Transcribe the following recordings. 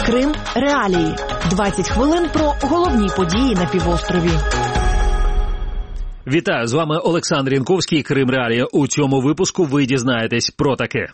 Крим реалії. 20 хвилин про головні події на півострові. Вітаю, з вами Олександр Янковський, Крим реалії. У цьому випуску ви дізнаєтесь про таке.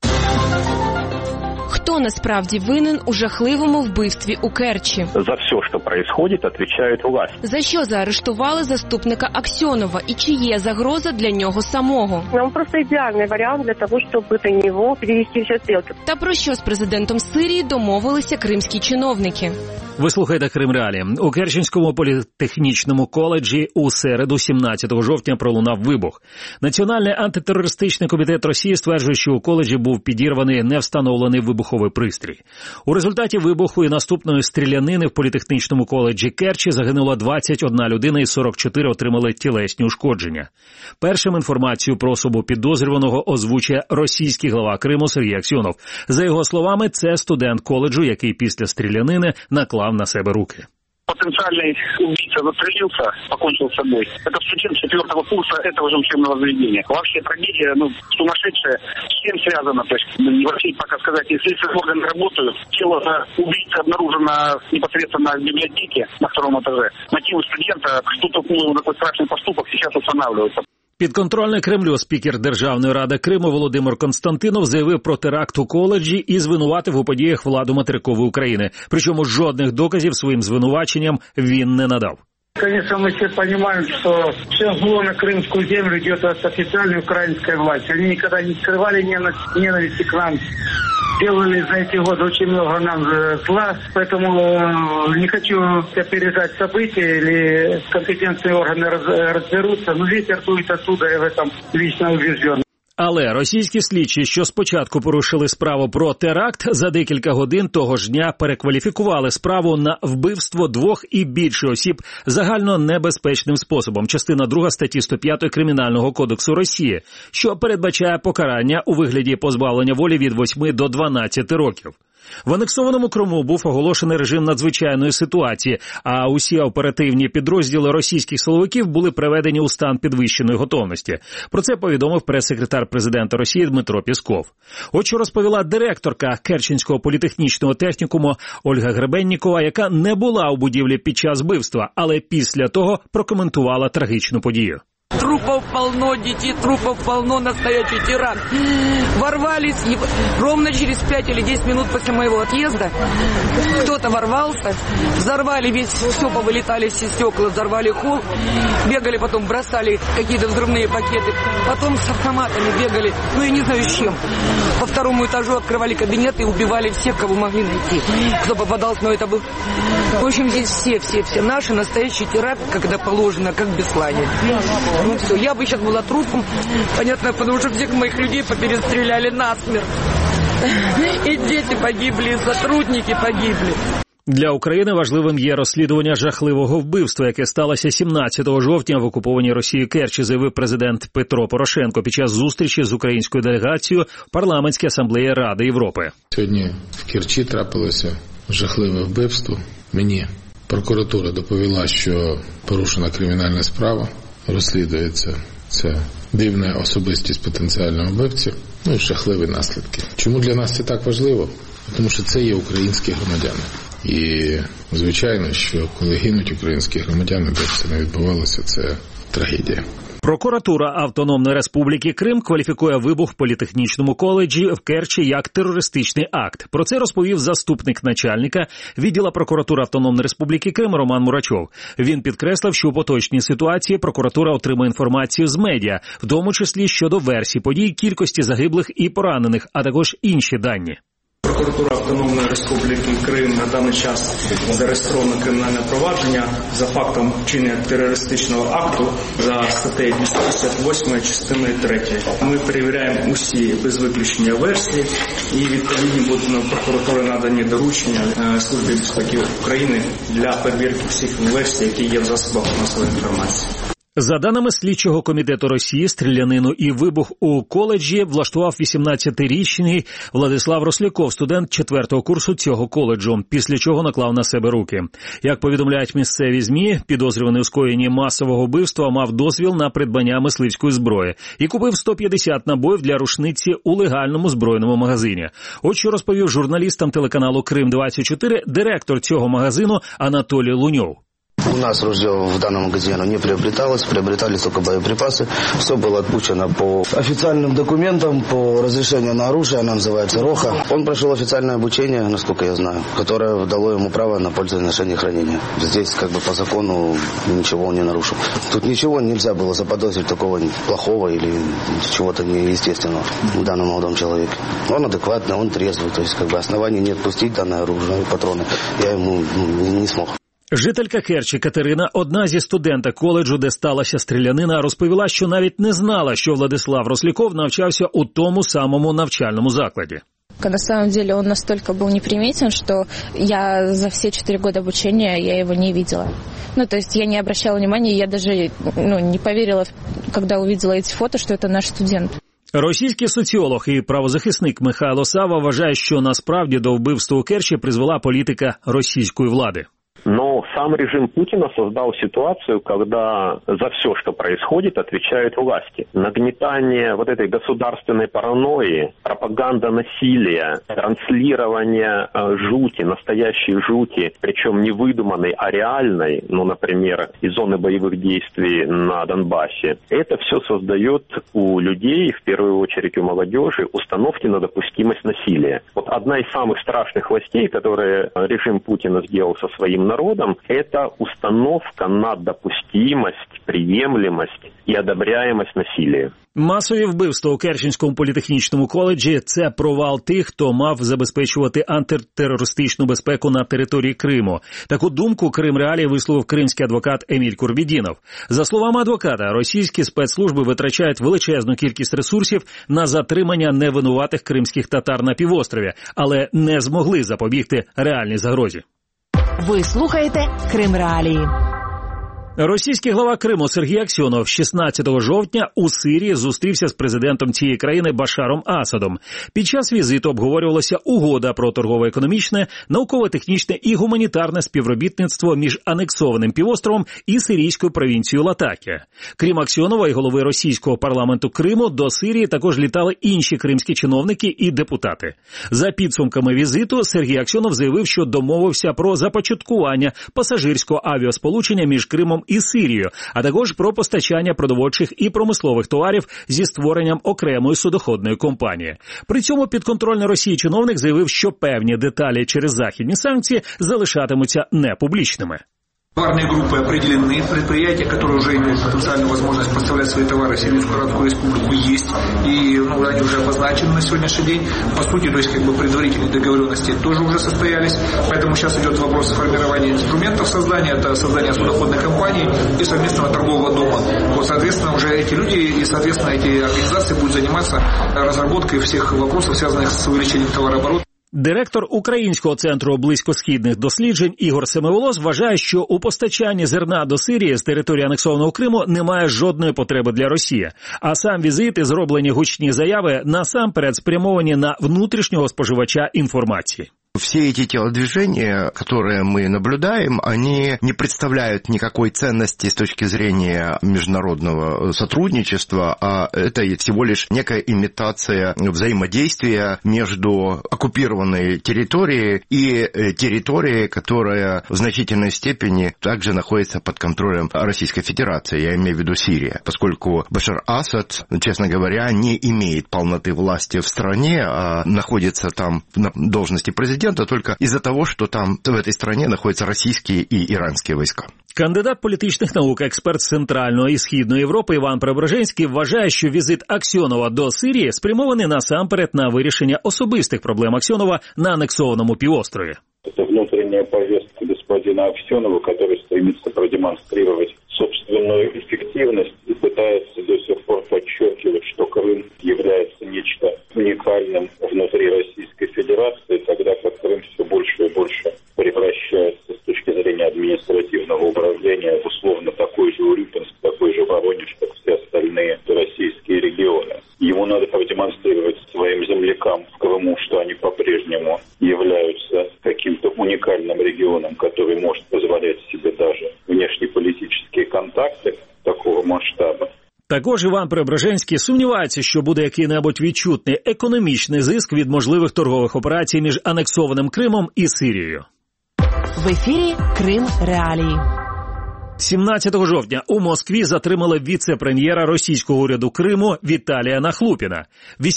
Хто насправді винен у жахливому вбивстві у Керчі? За все, що відбувається, відповідають власті. За що заарештували заступника Аксьонова і чи є загроза для нього самого? Нам просто ідеальний варіант для того, щоб до нього перевести всі стрілки. Та про що з президентом Сирії домовилися кримські чиновники? Ви слухаєте Крим реалії. У Керченському політехнічному коледжі у середу, 17 жовтня, пролунав вибух. Національний антитерористичний комітет Росії стверджує, що у коледжі був підірваний невстановлений вибуховий пристрій. У результаті вибуху і наступної стрілянини в політехнічному коледжі Керчі загинуло 21 людина і 44 отримали тілесні ушкодження. Першим інформацію про особу підозрюваного озвучує російський глава Криму Сергій Аксьонов. За його словами, це студент коледжу, який після стрілянини наклав на себе руки. Потенциальный убийца застрелился, покончил с собой. Это студент 4-го курса этого же учебного заведения. Вообще трагедия, сумасшедшая, с чем связана? То есть, вообще, пока сказать, если следственные органы работают, тело убийцы обнаружено непосредственно в библиотеке на 2-м этаже. Мотивы студента, что толкнуло его на такой страшный поступок, сейчас устанавливаются. Підконтрольний Кремлю спікер Державної ради Криму Володимир Константинов заявив про теракт у коледжі і звинуватив у подіях владу материкової України. Причому жодних доказів своїм звинуваченням він не надав. Конечно, мы все понимаем, что все зло на крымскую землю идет от официальной украинской власти. Они никогда не скрывали ненависти к нам. Делали за эти годы очень много нам зла, поэтому не хочу опережать события или компетентные органы разберутся, но ветер дует оттуда, я в этом лично убежден. Але російські слідчі, що спочатку порушили справу про теракт, за декілька годин того ж дня перекваліфікували справу на вбивство 2 і більше осіб загально небезпечним способом. Частина 2 статті 105 Кримінального кодексу Росії, що передбачає покарання у вигляді позбавлення волі від 8 до 12 років. В анексованому Криму був оголошений режим надзвичайної ситуації, а усі оперативні підрозділи російських силовиків були приведені у стан підвищеної готовності. Про це повідомив прес-секретар президента Росії Дмитро Пєсков. От що розповіла директорка Керченського політехнічного технікуму Ольга Гребеннікова, яка не була у будівлі під час вбивства, але після того прокоментувала трагічну подію. Трупов полно, детей трупов полно, настоящий тиран. Ворвались, и ровно через 5 или 10 минут после моего отъезда кто-то ворвался, взорвали все повылетали все стекла, взорвали холл, бегали потом, бросали какие-то взрывные пакеты, потом с автоматами бегали, я не знаю с чем. По 2-му этажу открывали кабинеты и убивали всех, кого могли найти, кто попадался, но это был... В общем, здесь все наши, настоящий теракт, когда положено, как в Беслане. Все, я бы сейчас была трупом, понятно, потому что всех моих людей поперестреляли насмерть. И дети погибли, и сотрудники погибли. Для України важливим є розслідування жахливого вбивства, яке сталося 17 жовтня в окупованій Росією Керчі, заявив президент Петро Порошенко під час зустрічі з українською делегацією в парламентській асамблеї Ради Європи. Сьогодні в Керчі трапилося жахливе вбивство. Мені прокуратура доповіла, що порушена кримінальна справа. Розслідується це дивна особистість потенціального вбивці, і жахливі наслідки. Чому для нас це так важливо? Тому що це є українські громадяни. І, звичайно, що коли гинуть українські громадяни, де б це не відбувалося, це трагедія. Прокуратура Автономної Республіки Крим кваліфікує вибух в політехнічному коледжі в Керчі як терористичний акт. Про це розповів заступник начальника відділу прокуратури Автономної Республіки Крим Роман Мурачов. Він підкреслив, що у поточній ситуації прокуратура отримує інформацію з медіа, в тому числі щодо версій подій, кількості загиблих і поранених, а також інші дані. Прокуратура Автономної Республіки Крим на даний час зареєстровано кримінальне провадження за фактом вчинення терористичного акту за статтею 258 частиною 3. Ми перевіряємо усі без виключення версії і відповідні будуть прокуратури надані доручення Службі безпеки України для перевірки всіх версій, які є в засобах масової інформації. За даними слідчого комітету Росії, стрілянину і вибух у коледжі влаштував 18-річний Владислав Росляков, студент 4-го курсу цього коледжу, після чого наклав на себе руки. Як повідомляють місцеві ЗМІ, підозрюваний у скоєнні масового вбивства мав дозвіл на придбання мисливської зброї і купив 150 набоїв для рушниці у легальному збройному магазині. От що розповів журналістам телеканалу Крим-24 директор цього магазину Анатолій Луньов. У нас ружье в данном магазине не приобреталось, приобретались только боеприпасы. Все было отпущено по официальным документам, по разрешению на оружие, она называется РОХА. Он прошел официальное обучение, насколько я знаю, которое дало ему право на пользование, ношение и хранение. Здесь по закону ничего он не нарушил. Тут ничего нельзя было заподозрить такого плохого или чего-то неестественного в данном молодом человеке. Он адекватный, он трезвый, то есть оснований не отпустить данное оружие и патроны я ему не смог. Жителька Керчі Катерина, одна зі студенток коледжу, де сталася стрілянина, розповіла, що навіть не знала, що Владислав Росляков навчався у тому самому навчальному закладі. На самом деле он настолько был неприметен, что я за все 4 года обучения я его не видела. То есть я не обращала внимания, я даже не поверила, когда увидела эти фото, что это наш студент. Російський соціолог і правозахисник Михайло Сава вважає, що насправді до вбивства у Керчі призвела політика російської влади. Но сам режим Путина создал ситуацию, когда за все, что происходит, отвечают власти. Нагнетание этой государственной паранойи, пропаганда насилия, транслирование жути, настоящей жути, причем не выдуманной, а реальной, например, из зоны боевых действий на Донбассе, это все создает у людей, в первую очередь у молодежи, установки на допустимость насилия. Одна из самых страшных властей, которые режим Путина сделал со своим народом, это установка на допустимость, приемлемость и одобряемость насилия. Масові вбивства у Керченському політехнічному коледжі – це провал тих, хто мав забезпечувати антитерористичну безпеку на території Криму. Таку думку Крим-Реалії висловив кримський адвокат Еміль Курбідінов. За словами адвоката, російські спецслужби витрачають величезну кількість ресурсів на затримання невинуватих кримських татар на півострові, але не змогли запобігти реальній загрозі. Ви слухаєте Крим-Реалії. Російський глава Криму Сергій Аксьонов 16 жовтня у Сирії зустрівся з президентом цієї країни Башаром Асадом. Під час візиту обговорювалася угода про торгово-економічне, науково-технічне і гуманітарне співробітництво між анексованим півостровом і сирійською провінцією Латакія. Крім Аксьонова і голови російського парламенту Криму, до Сирії також літали інші кримські чиновники і депутати. За підсумками візиту Сергій Аксьонов заявив, що домовився про започаткування пасажирського авіасполучення між Кримом і Сирією, а також про постачання продовольчих і промислових товарів зі створенням окремої судоходної компанії. При цьому підконтрольний Росії чиновник заявив, що певні деталі через західні санкції залишатимуться непублічними. Товарные группы определены, предприятия, которые уже имеют потенциальную возможность поставлять свои товары в Сирийскую Арабскую Республику, есть. И они уже обозначены на сегодняшний день. По сути, то есть предварительные договоренности тоже уже состоялись. Поэтому сейчас идет вопрос формирования инструментов создания, это создание судоходной компании и совместного торгового дома. Соответственно, уже эти люди и, соответственно, эти организации будут заниматься разработкой всех вопросов, связанных с увеличением товарооборота. Директор Українського центру близькосхідних досліджень Ігор Семиволос вважає, що у постачанні зерна до Сирії з території анексованого Криму немає жодної потреби для Росії. А сам візит і зроблені гучні заяви насамперед спрямовані на внутрішнього споживача інформації. Все эти телодвижения, которые мы наблюдаем, они не представляют никакой ценности с точки зрения международного сотрудничества, а это всего лишь некая имитация взаимодействия между оккупированной территорией и территорией, которая в значительной степени также находится под контролем Российской Федерации, я имею в виду Сирия, поскольку Башар Асад, честно говоря, не имеет полноты власти в стране, а находится там на должности президента, только из-за того, что там в этой стране находятся российские и иранские войска. Кандидат політичних наук, експерт з Центральної і Східної Європи Іван Преображенський вважає, що візит Аксьонова до Сирії спрямований насамперед на вирішення особистих проблем Аксьонова на анексованому півострові. Это внутренняя повестка господина Аксьонова, который стремится продемонстрировать собственную эффективность и пытается до сих пор подчеркивать, что Крым является нечто уникальным внутри Российской Федерации, тогда как Крым все больше и больше превращается с точки зрения административного управления в условно такой же Урюпинск, такой же уникальным регионом, который может позволять себе даже внешнеполитические контакты такого масштаба. Також Іван Преображенський сумнівається, що буде який-небудь відчутний економічний зиск від можливих торгових операцій між анексованим Кримом і Сирією. В ефірі Крим Реалії. 17 жовтня у Москві затримали віце-прем'єра російського уряду Криму Віталія Нахлупіна.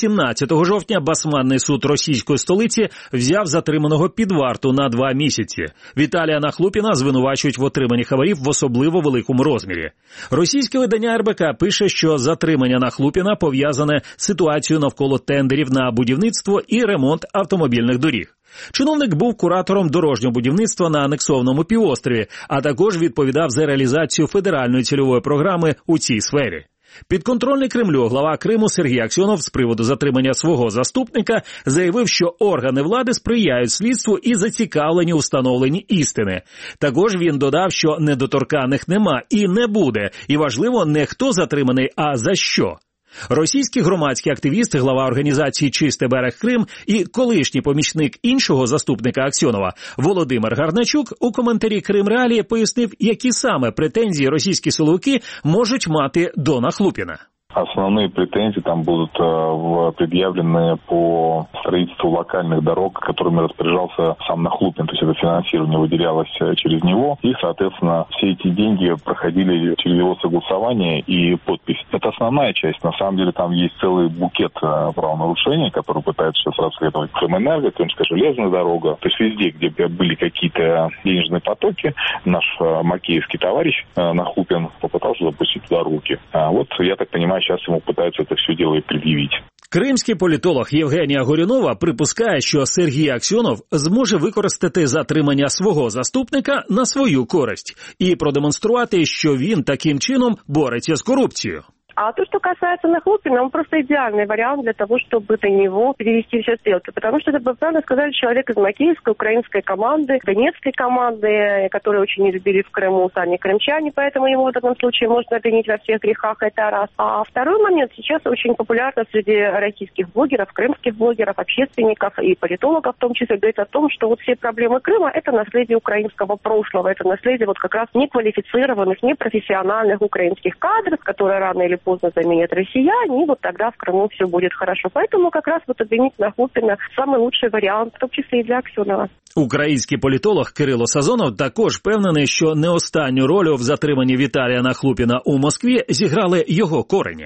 18 жовтня Басманний суд російської столиці взяв затриманого під варту на 2 місяці. Віталія Нахлупіна звинувачують в отриманні хабарів в особливо великому розмірі. Російське видання РБК пише, що затримання Нахлупіна пов'язане з ситуацією навколо тендерів на будівництво і ремонт автомобільних доріг. Чиновник був куратором дорожнього будівництва на анексованому півострові, а також відповідав за реалізацію федеральної цільової програми у цій сфері. Підконтрольний Кремлю глава Криму Сергій Аксьонов з приводу затримання свого заступника заявив, що органи влади сприяють слідству і зацікавлені у встановленні істини. Також він додав, що недоторканних нема і не буде, і важливо не хто затриманий, а за що. Російський громадський активіст, глава організації «Чистий берег Крим» і колишній помічник іншого заступника Аксьонова Володимир Гарначук у коментарі «Крим Реалії» пояснив, які саме претензії російські силовики можуть мати до Нахлупіна. Основные претензии там будут предъявлены по строительству локальных дорог, которыми распоряжался сам Нахлупин. То есть это финансирование выделялось через него. И, соответственно, все эти деньги проходили через его согласование и подпись. Это основная часть. На самом деле там есть целый букет правонарушений, которые пытаются сейчас расследовать. Крымэнерго, Крымская железная дорога. То есть везде, где были какие-то денежные потоки, наш макеевский товарищ Нахлупин попытался запустить туда руки. Вот, я так понимаю, сейчас ему пытаются это все дело и предъявить. Кримський політолог Євгенія Горюнова припускає, що Сергій Аксьонов зможе використати затримання свого заступника на свою користь і продемонструвати, що він таким чином бореться з корупцією. А то, что касается Нахлупина, он просто идеальный вариант для того, чтобы до него перевести все стрелки. Потому что, это бы правильно сказали, человек из макеевской, украинской команды, донецкой команды, которые очень не любили в Крыму сами крымчане, поэтому ему в этом случае можно обвинить во всех грехах, это раз. А второй момент, сейчас очень популярно среди российских блогеров, крымских блогеров, общественников и политологов в том числе, говорить о том, что вот все проблемы Крыма – это наследие украинского прошлого, это наследие вот как раз неквалифицированных, непрофессиональных украинских кадров, которые рано или поздно заменят россияне, и вот тогда в Крыму все будет хорошо. Поэтому как раз вот обвинить Нахлупина самый лучший вариант, в том числе и для Аксьонова. Український політолог Кирило Сазонов також впевнений, що не останню роль в затриманні Віталія Нахлупіна у Москві зіграли його корені.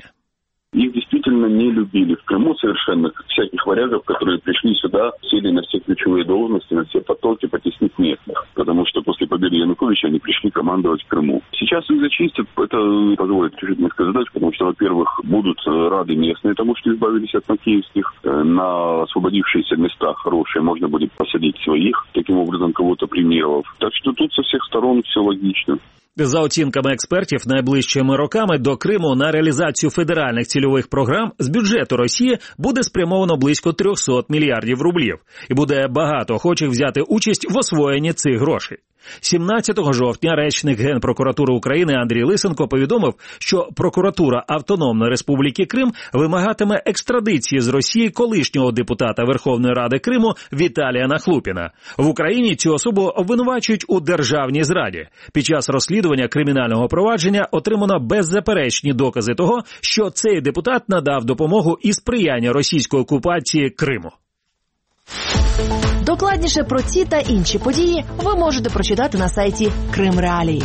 Их действительно не любили в Крыму совершенно, всяких варягов, которые пришли сюда, сели на все ключевые должности, на все потоки, потеснить местных. Потому что после победы Януковича они пришли командовать в Крыму. Сейчас их зачистят, это позволит решить несколько задач, потому что, во-первых, будут рады местные тому, что избавились от макеевских. На освободившиеся места хорошие можно будет посадить своих, таким образом кого-то премировав. Так что тут со всех сторон все логично. За оцінками експертів, найближчими роками до Криму на реалізацію федеральних цільових програм з бюджету Росії буде спрямовано близько 300 мільярдів рублів. І буде багато охочих взяти участь в освоєнні цих грошей. 17 жовтня речник Генпрокуратури України Андрій Лисенко повідомив, що прокуратура Автономної Республіки Крим вимагатиме екстрадиції з Росії колишнього депутата Верховної Ради Криму Віталія Нахлупіна. В Україні цю особу обвинувачують у державній зраді. Під час розслідування кримінального провадження отримано беззаперечні докази того, що цей депутат надав допомогу і сприяння російської окупації Криму. Докладніше про ці та інші події ви можете прочитати на сайті Крим Реалії.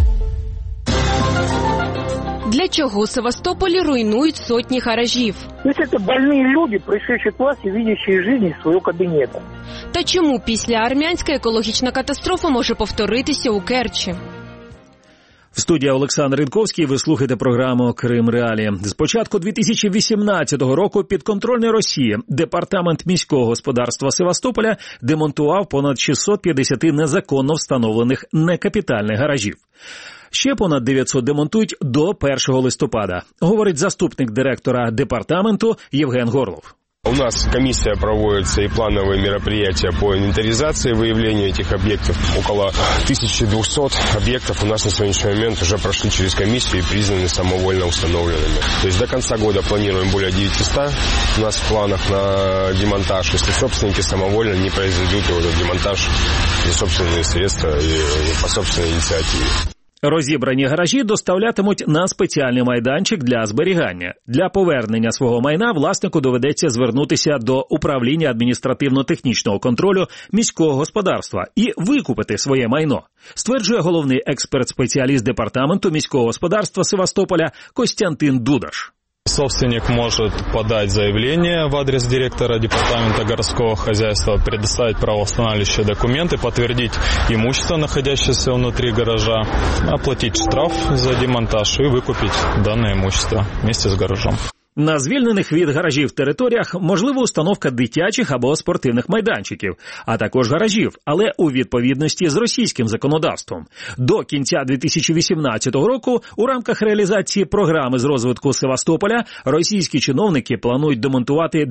Для чого у Севастополі руйнують сотні гаражів? Це больні люди, прийшовши к власті, видячи життя свого кабінету. Та чому після армянська екологічна катастрофа може повторитися у Керчі? В студії Олександр Ринковський, ви слухаєте програму «Крим Реалії». З початку 2018 року підконтрольний Росії Департамент міського господарства Севастополя демонтував понад 650 незаконно встановлених некапітальних гаражів. Ще понад 900 демонтують до 1 листопада, говорить заступник директора департаменту Євген Горлов. У нас комиссия проводится и плановые мероприятия по инвентаризации, выявлению этих объектов. Около 1200 объектов у нас на сегодняшний момент уже прошли через комиссию и признаны самовольно установленными. То есть до конца года планируем более 900 у нас в планах на демонтаж, если собственники самовольно не произведут его демонтаж за собственные средства и по собственной инициативе. Розібрані гаражі доставлятимуть на спеціальний майданчик для зберігання. Для повернення свого майна власнику доведеться звернутися до управління адміністративно-технічного контролю міського господарства і викупити своє майно, стверджує головний експерт-спеціаліст департаменту міського господарства Севастополя Костянтин Дудаш. Собственник может подать заявление в адрес директора департамента городского хозяйства, предоставить правоустанавливающие документы, подтвердить имущество, находящееся внутри гаража, оплатить штраф за демонтаж и выкупить данное имущество вместе с гаражом. На звільнених від гаражів територіях можлива установка дитячих або спортивних майданчиків, а також гаражів, але у відповідності з російським законодавством. До кінця 2018 року у рамках реалізації програми з розвитку Севастополя російські чиновники планують демонтувати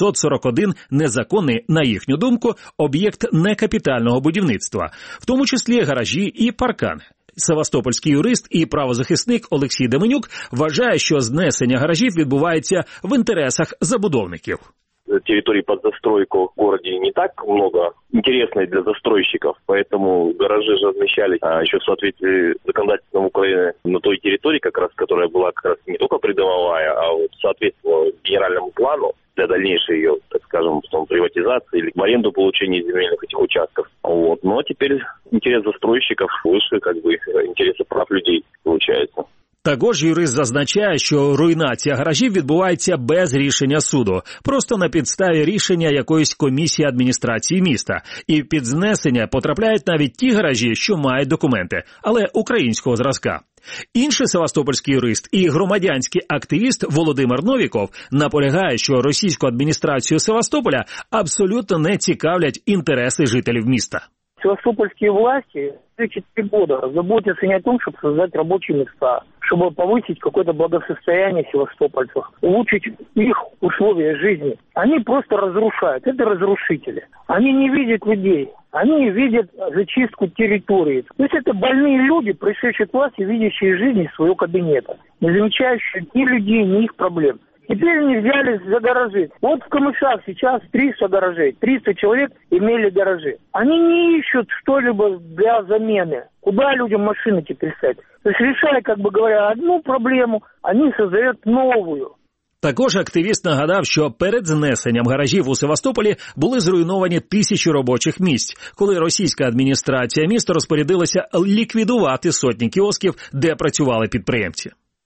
941 незаконний, на їхню думку, об'єкт некапітального будівництва, в тому числі гаражі і паркани. Севастопольський юрист і правозахисник Олексій Деменюк вважає, що знесення гаражів відбувається в інтересах забудовників. Территорий под застройку в городе не так много интересной для застройщиков, поэтому гаражи же размещались еще в соответствии с законодательством Украины на той территории, как раз, которая была как раз не только придомовая, а вот соответствовала генеральному плану для дальнейшей ее, так скажем, приватизации или в аренду получения земельных этих участков. Вот. Но теперь интерес застройщиков выше, как бы, интереса прав людей получается. Також юрист зазначає, що руйнація гаражів відбувається без рішення суду, просто на підставі рішення якоїсь комісії адміністрації міста. І під знесення потрапляють навіть ті гаражі, що мають документи, але українського зразка. Інший севастопольський юрист і громадянський активіст Володимир Новіков наполягає, що російську адміністрацію Севастополя абсолютно не цікавлять інтереси жителів міста. Севастопольские власти 4 года заботятся не о том, чтобы создать рабочие места, чтобы повысить какое-то благосостояние севастопольцев, улучшить их условия жизни. Они просто разрушают. Это разрушители. Они не видят людей. Они видят зачистку территории. То есть это больные люди, пришедшие к власти, видящие жизнь из своего кабинета, не замечающие ни людей, ни их проблем. Теперь они взялись за гаражи. Вот в Камышах сейчас 300 гаражей. 300 человек имели гаражи. Они не ищут что-либо для замены. Куда людям машины теперь ставить? То есть решая, как бы говоря, одну проблему, они создают новую. Також активіст нагадав, що перед знесенням гаражів у Севастополі були зруйновані тисячі робочих місць, коли російська адміністрація міста розпорядилася ліквідувати сотні кіосків, де працювали підприємці.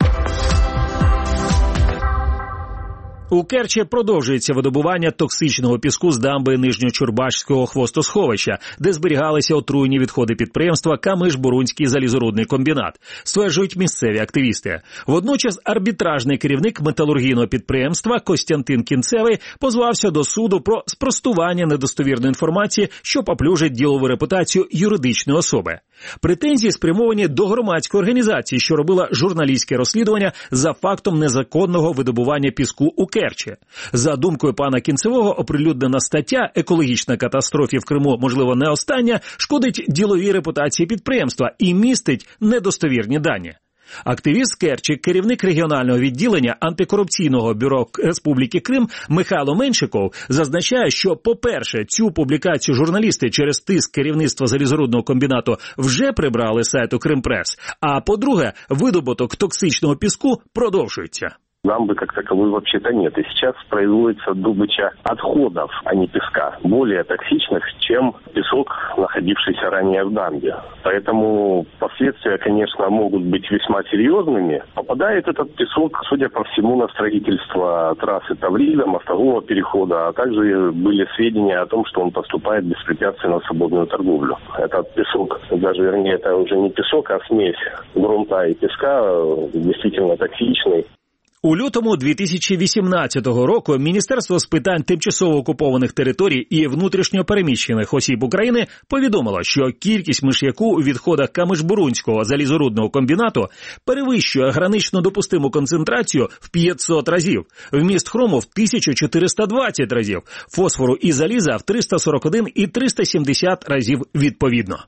У Керчі продовжується видобування токсичного піску з дамби Нижньочурбашського хвостосховища, де зберігалися отруйні відходи підприємства Камиш-Бурунський залізорудний комбінат, стверджують місцеві активісти. Водночас арбітражний керівник металургійного підприємства Костянтин Кінцевий позвався до суду про спростування недостовірної інформації, що поплюжить ділову репутацію юридичної особи. Претензії спрямовані до громадської організації, що робила журналістське розслідування за фактом незаконного видобування піску у Керчі. За думкою пана Кінцевого, оприлюднена стаття «Екологічна катастрофа в Криму, можливо, не остання» шкодить діловій репутації підприємства і містить недостовірні дані. Активіст Керчі, керівник регіонального відділення антикорупційного бюро Республіки Крим Михайло Меншиков зазначає, що, по-перше, цю публікацію журналісти через тиск керівництва залізорудного комбінату вже прибрали з сайту Кримпрес, а, по-друге, видобуток токсичного піску продовжується. Дамбы как таковой вообще-то нет. И сейчас производится добыча отходов, а не песка, более токсичных, чем песок, находившийся ранее в дамбе. Поэтому последствия, конечно, могут быть весьма серьезными. Попадает этот песок, судя по всему, на строительство трассы Таврида, мостового перехода, а также были сведения о том, что он поступает беспрепятственно в свободную торговлю. Этот песок, даже вернее, это уже не песок, а смесь грунта и песка, действительно токсичный. У лютому 2018 року Міністерство з питань тимчасово окупованих територій і внутрішньо переміщених осіб України повідомило, що кількість миш'яку у відходах Камиш-Бурунського залізорудного комбінату перевищує гранично допустиму концентрацію в 500 разів, вміст хрому в 1420 разів, фосфору і заліза в 341 і 370 разів відповідно.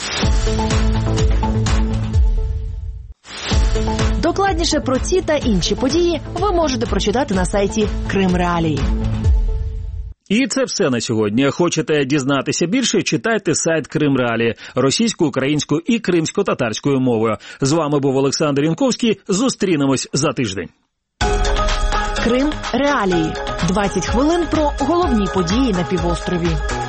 Докладніше про ці та інші події ви можете прочитати на сайті Крим Реалії. І це все на сьогодні. Хочете дізнатися більше? Читайте сайт Крим Реалії російською, українською і кримсько-татарською мовою. З вами був Олександр Янковський. Зустрінемось за тиждень. Крим Реалії. 20 хвилин про головні події на півострові.